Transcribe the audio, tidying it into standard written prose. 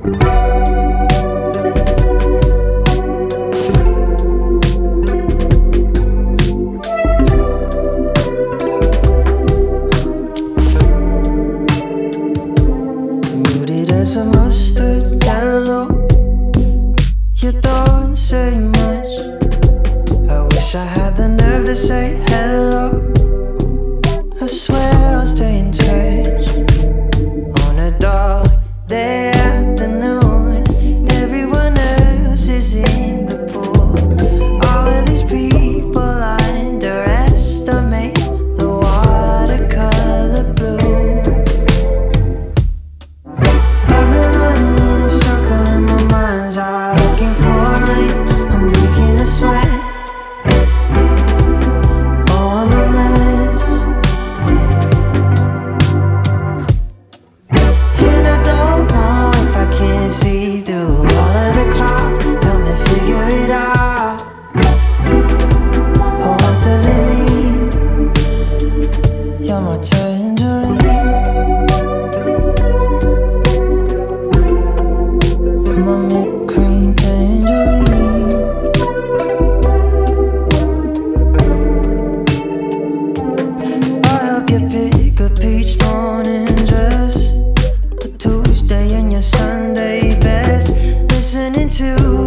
Muted as a mustard yellow. You don't say much. I wish I had the nerve to say hello. I swear I'll stay in touch. On a dark day afternoon, everyone else is in the pool. All of these people underestimate the watercolor blue. I've been running in a circle in my mind's eye, looking for rain. I'm breaking a sweat. Oh, I'm a mess. And I don't know if I can see through all of the clouds. Help me figure it out. Oh, what does it mean? You're my tangerine. My mint cream tangerine. I'll help you pick a peach morning dress, a Tuesday in your Sunday best, listening to